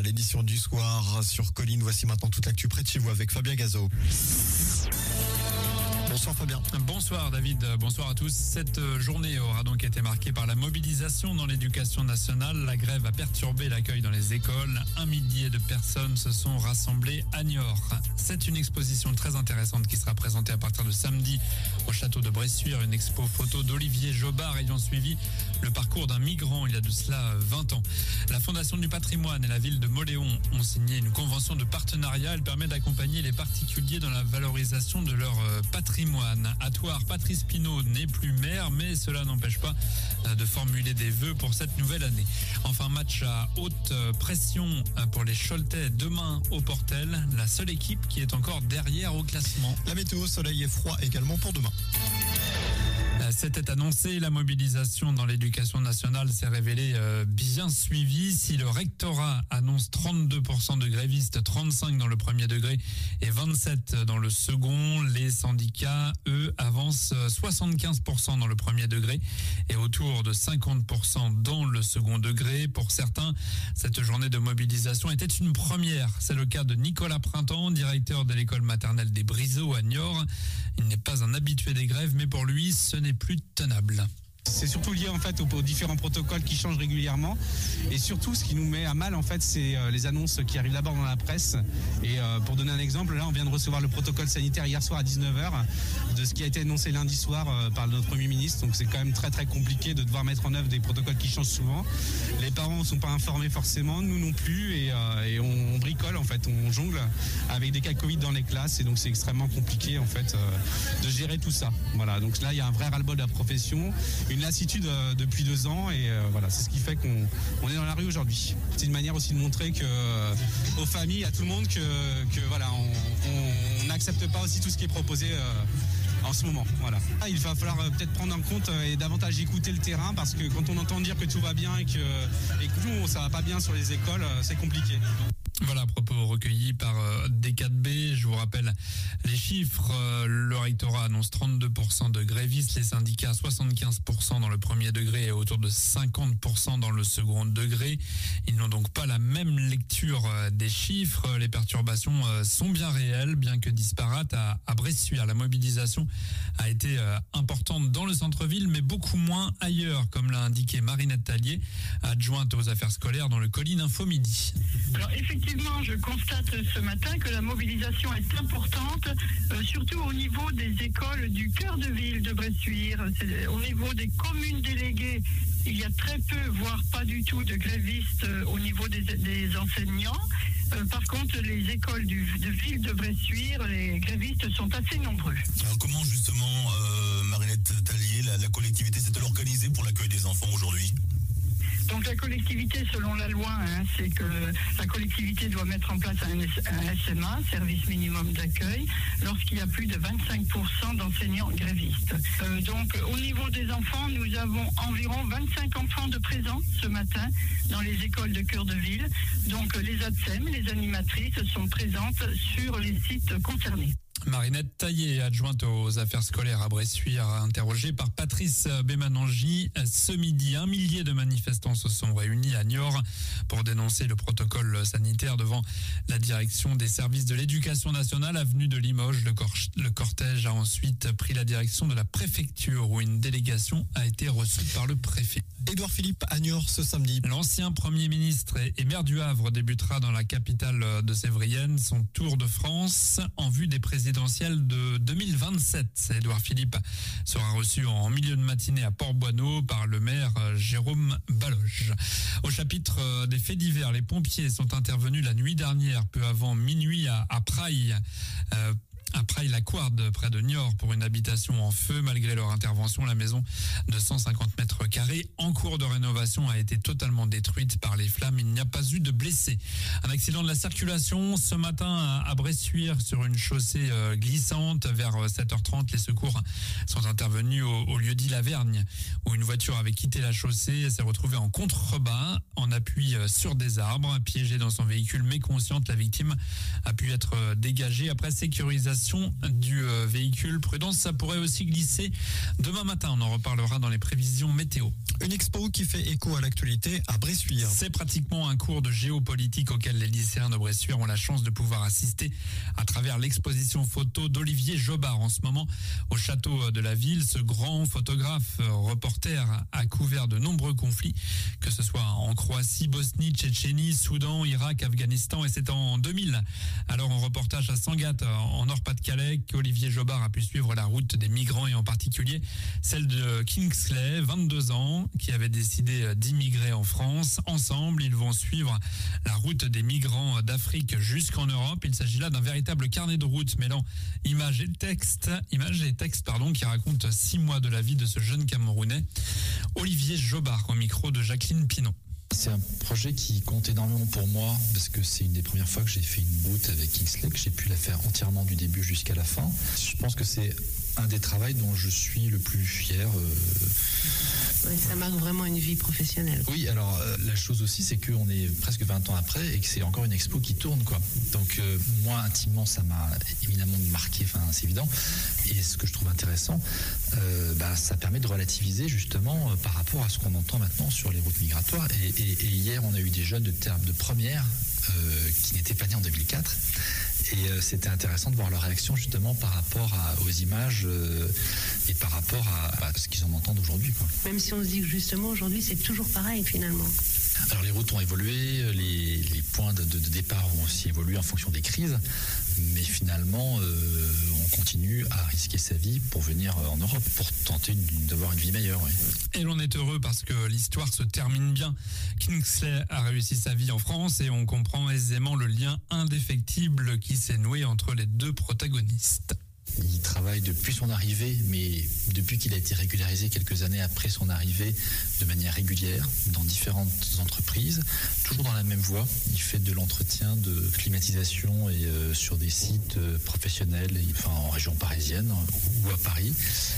l'édition du soir sur Colline. Voici maintenant toute l'actu près de chez vous avec Fabien Gazo. Bonsoir Fabien. Bonsoir David, bonsoir à tous. Cette journée aura donc été marquée par la mobilisation dans l'éducation nationale. La grève a perturbé l'accueil dans les écoles. 1 millier de personnes se sont rassemblées à Niort. C'est une exposition très intéressante qui sera présentée à partir de samedi au château de Bressuire. Une expo photo d'Olivier Jobard ayant suivi le parcours d'un migrant il y a de cela 20 ans. La Fondation du patrimoine et la ville de Mauléon ont signé une convention de partenariat. Elle permet d'accompagner les particuliers dans la valorisation de leur patrimoine. À Thouars, Patrice Pinault n'est plus maire, mais cela n'empêche pas de formuler des vœux pour cette nouvelle année. Enfin, match à haute pression pour les Choletais demain au Portel, la seule équipe qui est encore derrière au classement. La météo, soleil et froid également pour demain. C'était annoncé, la mobilisation dans l'éducation nationale s'est révélée bien suivie. Si le rectorat annonce 32% de grévistes, 35% dans le premier degré et 27% dans le second, les syndicats, eux, avancent 75% dans le premier degré et autour de 50% dans le second degré. Pour certains, cette journée de mobilisation était une première. C'est le cas de Nicolas Printemps, directeur de l'école maternelle des Briseaux à Niort. Il n'est pas un habitué des grèves, mais pour lui, ce n'est plus tenable. C'est surtout lié en fait aux différents protocoles qui changent régulièrement et surtout ce qui nous met à mal en fait c'est les annonces qui arrivent d'abord dans la presse et pour donner un exemple, là on vient de recevoir le protocole sanitaire hier soir à 19h de ce qui a été annoncé lundi soir par notre Premier ministre, donc c'est quand même très très compliqué de devoir mettre en œuvre des protocoles qui changent souvent. Les parents ne sont pas informés forcément, nous non plus et on bricole en fait, on jongle avec des cas Covid dans les classes et donc c'est extrêmement compliqué en fait de gérer tout ça. Voilà, donc là il y a un vrai ras-le-bol de la profession, une lassitude depuis 2 ans et voilà, c'est ce qui fait qu'on est dans la rue aujourd'hui. C'est une manière aussi de montrer que aux familles, à tout le monde que voilà, on n'accepte pas aussi tout ce qui est proposé en ce moment. Voilà. Il va falloir peut-être prendre en compte et davantage écouter le terrain parce que quand on entend dire que tout va bien et que nous ça va pas bien sur les écoles, c'est compliqué. Voilà, propos recueillis par D4B. Je vous rappelle les chiffres. Le rectorat annonce 32% de grévistes, les syndicats 75% dans le premier degré et autour de 50% dans le second degré. Ils n'ont donc pas la même lecture des chiffres. Les perturbations sont bien réelles, bien que disparates à Bressuire. La mobilisation a été importante dans le centre-ville, mais beaucoup moins ailleurs, comme l'a indiqué Marinette Tallier, adjointe aux affaires scolaires dans le Colline Info Midi. Alors effectivement, je constate ce matin que la mobilisation est importante, surtout au niveau des écoles du cœur de ville de Bressuire. Au niveau des communes déléguées, il y a très peu, voire pas du tout de grévistes au niveau des enseignants. Par contre, les écoles de ville de Bressuire, les grévistes sont assez nombreux. Alors comment justement, Marinette Tallier, la collectivité s'est-elle organisée pour l'accueil des enfants aujourd'hui ? Donc la collectivité, selon la loi, c'est que la collectivité doit mettre en place un SMA, service minimum d'accueil, lorsqu'il y a plus de 25% d'enseignants grévistes. Donc au niveau des enfants, nous avons environ 25 enfants de présents ce matin dans les écoles de cœur de ville. Donc les ATSEM, les animatrices, sont présentes sur les sites concernés. Marinette Taillé, adjointe aux affaires scolaires à Bressuire, interrogée par Patrice Bémanangi. Ce midi, 1 millier de manifestants se sont réunis à Niort pour dénoncer le protocole sanitaire devant la direction des services de l'éducation nationale, avenue de Limoges. Le cortège a ensuite pris la direction de la préfecture où une délégation a été reçue par le préfet. Édouard Philippe à Niort ce samedi. L'ancien Premier ministre et maire du Havre débutera dans la capitale de Sévrienne son tour de France en vue des présidentielles de 2027. Édouard Philippe sera reçu en milieu de matinée à Port-Boineau par le maire Jérôme Baloge. Au chapitre des faits divers, les pompiers sont intervenus la nuit dernière, peu avant minuit à Praille. Après la Couarde, près de Niort, pour une habitation en feu. Malgré leur intervention, la maison de 150 mètres carrés en cours de rénovation a été totalement détruite par les flammes. Il n'y a pas eu de blessés. Un accident de la circulation ce matin à Bressuire sur une chaussée glissante vers 7h30. Les secours sont intervenus au lieu-dit La Vergne où une voiture avait quitté la chaussée et s'est retrouvée en contrebas en appui sur des arbres. Piégée dans son véhicule méconsciente, la victime a pu être dégagée après sécurisation circulation du véhicule. Prudence, ça pourrait aussi glisser demain matin. On en reparlera dans les prévisions météo. Une expo qui fait écho à l'actualité à Bressuire. C'est pratiquement un cours de géopolitique auquel les lycéens de Bressuire ont la chance de pouvoir assister à travers l'exposition photo d'Olivier Jobard. En ce moment, au château de la ville, ce grand photographe reporter a couvert de nombreux conflits, que ce soit en Croatie, Bosnie, Tchétchénie, Soudan, Irak, Afghanistan, et c'est en 2000. Alors en reportage à Sangatte, en Nord-Pas-de-Calais, qu'Olivier Jobard a pu suivre la route des migrants et en particulier celle de Kingsley, 22 ans, qui avait décidé d'immigrer en France. Ensemble, ils vont suivre la route des migrants d'Afrique jusqu'en Europe. Il s'agit là d'un véritable carnet de route mêlant images et textes, qui raconte 6 mois de la vie de ce jeune Camerounais. Olivier Jobard au micro de Jacqueline Pinon. C'est un projet qui compte énormément pour moi parce que c'est une des premières fois que j'ai fait une route avec Kingsley, que j'ai pu la faire entièrement du début jusqu'à la fin. Je pense que c'est un des travaux dont je suis le plus fier. Ouais, ça marque vraiment une vie professionnelle. Oui, alors la chose aussi, c'est qu'on est presque 20 ans après et que c'est encore une expo qui tourne, quoi. Donc moi, intimement, ça m'a éminemment marqué, c'est évident. Et ce que je trouve intéressant, ça permet de relativiser justement par rapport à ce qu'on entend maintenant sur les routes migratoires. Et hier, on a eu des jeunes de première qui n'étaient pas nés en 2004. Et c'était intéressant de voir leur réaction justement par rapport aux images et par rapport à ce qu'ils en entendent aujourd'hui, quoi. Même si on se dit que justement aujourd'hui c'est toujours pareil finalement. Alors les routes ont évolué, les points de départ ont aussi évolué en fonction des crises, mais finalement on continue à risquer sa vie pour venir en Europe, pour tenter d'avoir une vie meilleure. Oui. Et l'on est heureux parce que l'histoire se termine bien. Kingsley a réussi sa vie en France et on comprend aisément le lien indéfectible qui s'est noué entre les deux protagonistes. Il travaille depuis son arrivée, mais depuis qu'il a été régularisé quelques années après son arrivée, de manière régulière, dans différentes entreprises, toujours dans la même voie. Il fait de l'entretien de climatisation et sur des sites professionnels, en région parisienne ou à Paris.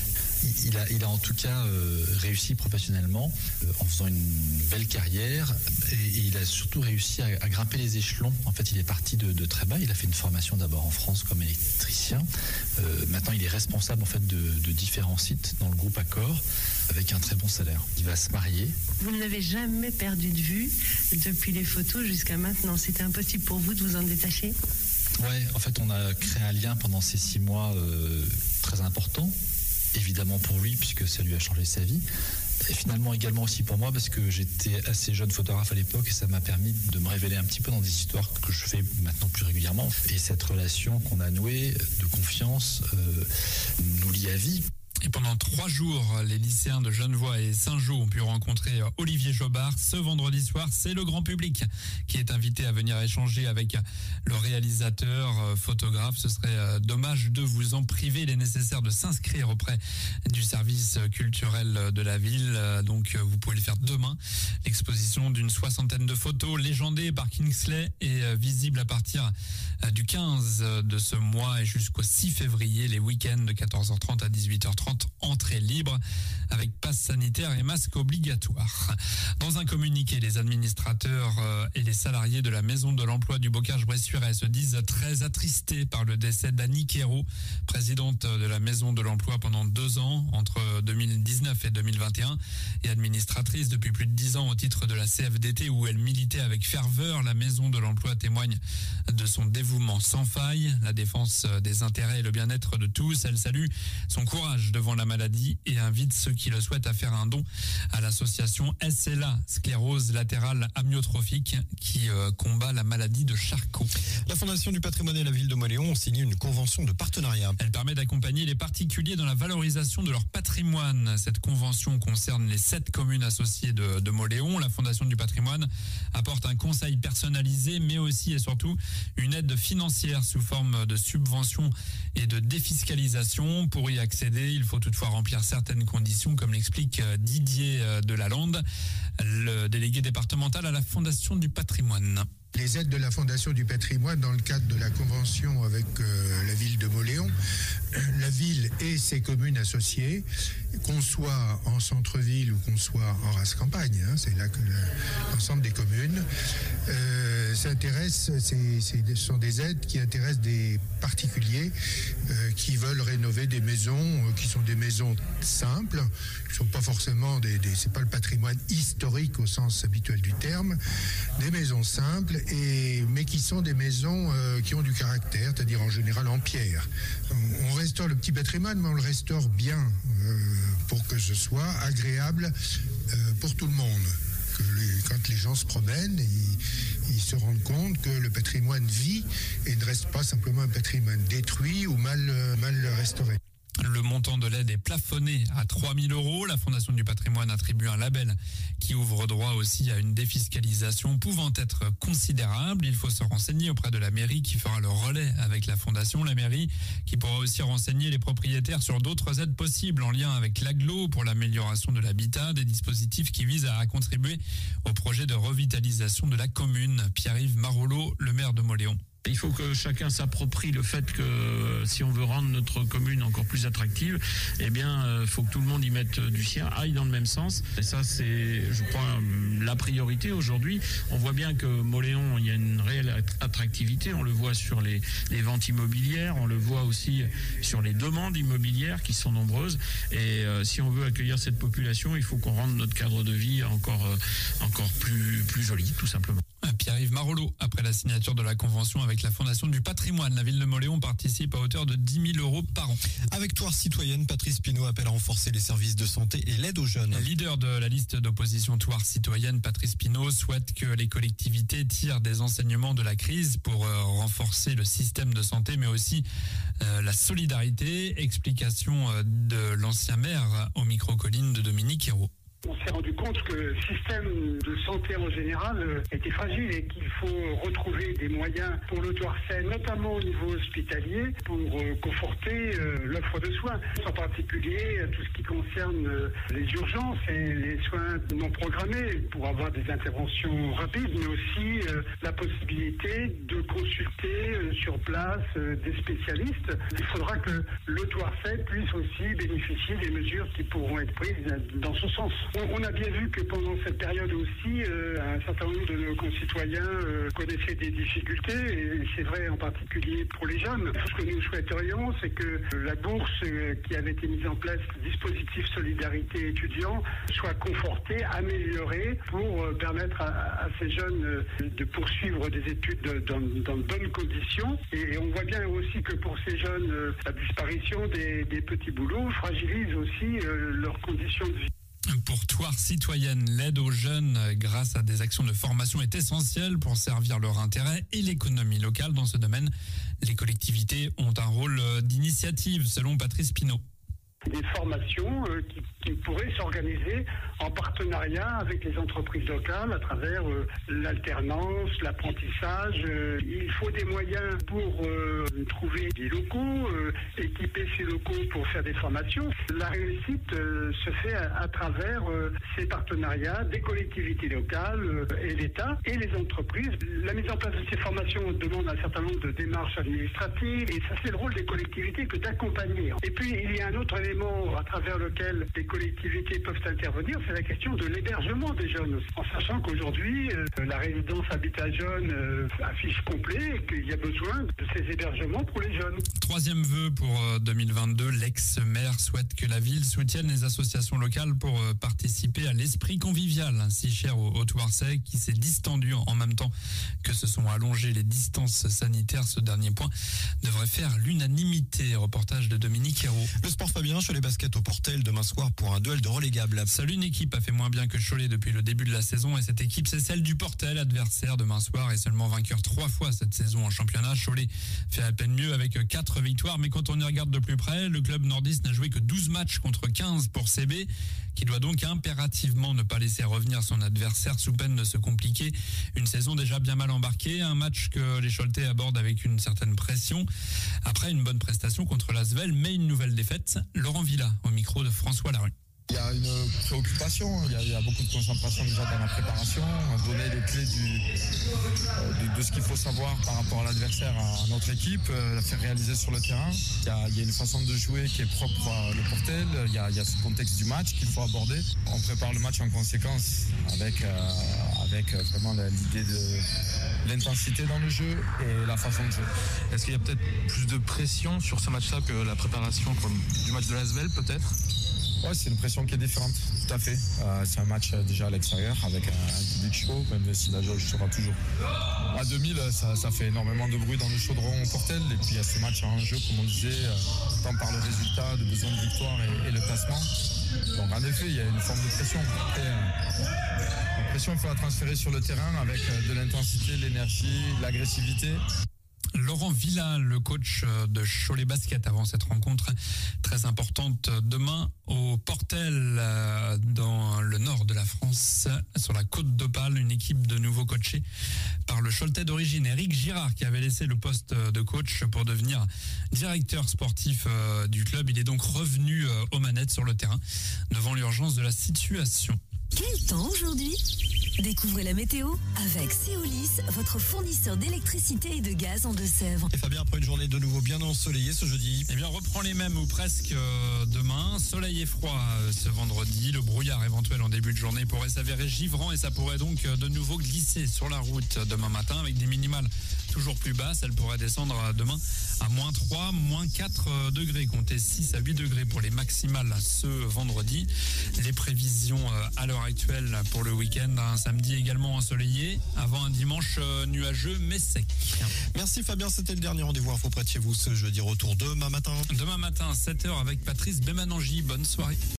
Il a en tout cas réussi professionnellement en faisant une belle carrière et il a surtout réussi à grimper les échelons. En fait, il est parti de très bas. Il a fait une formation d'abord en France comme électricien. Maintenant, il est responsable en fait de différents sites dans le groupe Accor avec un très bon salaire. Il va se marier. Vous ne l'avez jamais perdu de vue depuis les photos jusqu'à maintenant. C'était impossible pour vous de vous en détacher ? Ouais, en fait, on a créé un lien pendant ces 6 mois très important. Évidemment pour lui, puisque ça lui a changé sa vie. Et finalement également aussi pour moi, parce que j'étais assez jeune photographe à l'époque et ça m'a permis de me révéler un petit peu dans des histoires que je fais maintenant plus régulièrement. Et cette relation qu'on a nouée de confiance nous lie à vie. Et pendant 3 jours, les lycéens de Genevois et Saint-Jean ont pu rencontrer Olivier Jobard. Ce vendredi soir, c'est le grand public qui est invité à venir échanger avec le réalisateur, photographe. Ce serait dommage de vous en priver. Il est nécessaire de s'inscrire auprès du service culturel de la ville. Donc, vous pouvez le faire demain. L'exposition d'une 60aine de photos légendées par Kingsley est visible à partir du 15 de ce mois et jusqu'au 6 février, les week-ends de 14h30 à 18h30. Entrée libre avec passe sanitaire et masque obligatoire. Dans un communiqué, les administrateurs et les salariés de la Maison de l'Emploi du Bocage-Bressuirais se disent très attristés par le décès d'Annie Quérault, présidente de la Maison de l'Emploi pendant 2 ans, entre 2019 et 2021, et administratrice depuis plus de 10 ans au titre de la CFDT où elle militait avec ferveur. La Maison de l'Emploi témoigne de son dévouement sans faille, la défense des intérêts et le bien-être de tous. Elle salue son courage devant la maladie et invite ceux qui le souhaitent à faire un don à l'association SLA, sclérose latérale amyotrophique, qui combat la maladie de Charcot. La Fondation du patrimoine et la ville de Mauléon ont signé une convention de partenariat. Elle permet d'accompagner les particuliers dans la valorisation de leur patrimoine. Cette convention concerne les 7 communes associées de Mauléon. La Fondation du patrimoine apporte un conseil personnalisé, mais aussi et surtout une aide financière sous forme de subventions et de défiscalisation. Pour y accéder, il faut toutefois remplir certaines conditions, comme l'explique Didier Delalande, le délégué départemental à la Fondation du patrimoine. Les aides de la Fondation du patrimoine dans le cadre de la convention avec la ville de Mauléon, la ville et ses communes associées qu'on soit en centre-ville ou qu'on soit en race campagne, c'est là que l'ensemble des communes s'intéressent. Ce sont des aides qui intéressent des particuliers qui veulent rénover des maisons qui sont des maisons simples, qui ne sont pas forcément c'est pas le patrimoine historique au sens habituel du terme, des maisons simples, mais qui sont des maisons qui ont du caractère, c'est-à-dire en général en pierre. On restaure le petit patrimoine, mais on le restaure bien pour que ce soit agréable pour tout le monde. Quand les gens se promènent, ils se rendent compte que le patrimoine vit et ne reste pas simplement un patrimoine détruit ou mal restauré. Le montant de l'aide est plafonné à 3 000 €. La Fondation du patrimoine attribue un label qui ouvre droit aussi à une défiscalisation pouvant être considérable. Il faut se renseigner auprès de la mairie qui fera le relais avec la Fondation. La mairie qui pourra aussi renseigner les propriétaires sur d'autres aides possibles en lien avec l'agglo pour l'amélioration de l'habitat, des dispositifs qui visent à contribuer au projet de revitalisation de la commune. Pierre-Yves Marolleau, le maire de Mauléon. Il faut que chacun s'approprie le fait que si on veut rendre notre commune encore plus attractive, eh bien, faut que tout le monde y mette du sien, aille dans le même sens. Et ça, c'est, je crois, la priorité aujourd'hui. On voit bien que Mauléon, il y a une réelle attractivité. On le voit sur les ventes immobilières, on le voit aussi sur les demandes immobilières qui sont nombreuses. Et si on veut accueillir cette population, il faut qu'on rende notre cadre de vie encore plus joli, tout simplement. Pierre-Yves Marolleau, après la signature de la convention avec la Fondation du patrimoine, la ville de Mauléon participe à hauteur de 10 000 € par an. Avec Toire Citoyenne, Patrice Pinot appelle à renforcer les services de santé et l'aide aux jeunes. Leader de la liste d'opposition Toire Citoyenne, Patrice Pinot souhaite que les collectivités tirent des enseignements de la crise pour renforcer le système de santé, mais aussi la solidarité. Explication de l'ancien maire au micro-colline de Dominique Hérault. On s'est rendu compte que le système de santé en général était fragile et qu'il faut retrouver des moyens pour le Thouarçais, notamment au niveau hospitalier, pour conforter l'offre de soins. En particulier, tout ce qui concerne les urgences et les soins non programmés pour avoir des interventions rapides, mais aussi la possibilité de consulter sur place des spécialistes. Il faudra que le Thouarçais puisse aussi bénéficier des mesures qui pourront être prises dans ce sens. On a bien vu que pendant cette période aussi, un certain nombre de nos concitoyens connaissaient des difficultés, et c'est vrai en particulier pour les jeunes. Ce que nous souhaiterions, c'est que la bourse qui avait été mise en place, le dispositif solidarité étudiant, soit conforté, amélioré pour permettre à ces jeunes de poursuivre des études dans de bonnes conditions. Et on voit bien aussi que pour ces jeunes, la disparition des petits boulots fragilise aussi leurs conditions de vie. Pour Toire Citoyenne, l'aide aux jeunes grâce à des actions de formation est essentielle pour servir leur intérêt et l'économie locale. Dans ce domaine, les collectivités ont un rôle d'initiative, selon Patrice Pinot. Des formations qui pourraient s'organiser en partenariat avec les entreprises locales à travers l'alternance, l'apprentissage. Il faut des moyens pour trouver des locaux, équiper ces locaux pour faire des formations. La réussite se fait à travers ces partenariats des collectivités locales et l'État et les entreprises. La mise en place de ces formations demande un certain nombre de démarches administratives, et ça, c'est le rôle des collectivités que d'accompagner. Et puis il y a un autre élément à travers lequel les collectivités peuvent intervenir, c'est la question de l'hébergement des jeunes. En sachant qu'aujourd'hui, la résidence Habitat Jeunes affiche complet et qu'il y a besoin de ces hébergements pour les jeunes. Troisième vœu pour 2022, l'ex-maire souhaite que la ville soutienne les associations locales pour participer à l'esprit convivial, si cher au Thouarçais, qui s'est distendu en même temps que se sont allongées les distances sanitaires. Ce dernier point devrait faire l'unanimité. Reportage de Dominique Hérault. Le sport Fabien, Cholet Basket au Portel demain soir pour un duel de relégables. Seule une équipe a fait moins bien que Cholet depuis le début de la saison, et cette équipe, c'est celle du Portel, adversaire demain soir, et seulement vainqueur 3 fois cette saison en championnat. Cholet fait à peine mieux avec 4 victoires, mais quand on y regarde de plus près, le club nordiste n'a joué que 12 matchs contre 15 pour CB, qui doit donc impérativement ne pas laisser revenir son adversaire sous peine de se compliquer. Une saison déjà bien mal embarquée, un match que les Choletais abordent avec une certaine pression. Après une bonne prestation contre l'Asvel, mais une nouvelle défaite. Laurent Villa au micro de François Larue. Il y a une préoccupation, il y a beaucoup de concentration déjà dans la préparation, donner les clés de ce qu'il faut savoir par rapport à l'adversaire à notre équipe, la faire réaliser sur le terrain. Il y a une façon de jouer qui est propre à Le Portel, il y a ce contexte du match qu'il faut aborder. On prépare le match en conséquence avec vraiment l'idée de l'intensité dans le jeu et la façon de jouer. Est-ce qu'il y a peut-être plus de pression sur ce match-là que la préparation du match de l'Asvel peut-être ? Ouais, c'est une pression qui est différente, tout à fait. C'est un match déjà à l'extérieur avec un public chaud, même si la jauge sera toujours à 2000, ça fait énormément de bruit dans le chaudron au Portel. Et puis il y a ce match en jeu, comme on disait, tant par le résultat, le besoin de victoire et le classement. Donc en effet, il y a une forme de pression. Après, la pression, il faut la transférer sur le terrain avec de l'intensité, l'énergie, l'agressivité. Laurent Villa, le coach de Cholet Basket, avant cette rencontre très importante demain au Portel, dans le nord de la France, sur la côte d'Opale, une équipe de nouveau coachée par le Choletais d'origine Éric Girard, qui avait laissé le poste de coach pour devenir directeur sportif du club. Il est donc revenu aux manettes sur le terrain devant l'urgence de la situation. Quel temps aujourd'hui ? Découvrez la météo avec Céolis, votre fournisseur d'électricité et de gaz en Deux-Sèvres. Et Fabien, après une journée de nouveau bien ensoleillée ce jeudi. Eh bien, reprend les mêmes ou presque demain. Soleil et froid ce vendredi. Le brouillard éventuel en début de journée pourrait s'avérer givrant et ça pourrait donc de nouveau glisser sur la route demain matin avec des minimales toujours plus basses. Elles pourraient descendre demain à -3, -4 degrés. Comptez 6 à 8 degrés pour les maximales ce vendredi. Les prévisions à l'heure actuelle pour le week-end, un samedi également ensoleillé, avant un dimanche nuageux mais sec. Merci Fabien, c'était le dernier rendez-vous Info près de chez vous ce jeudi. Retour demain matin. Demain matin, 7h avec Patrice Bémanangi. Bonne soirée.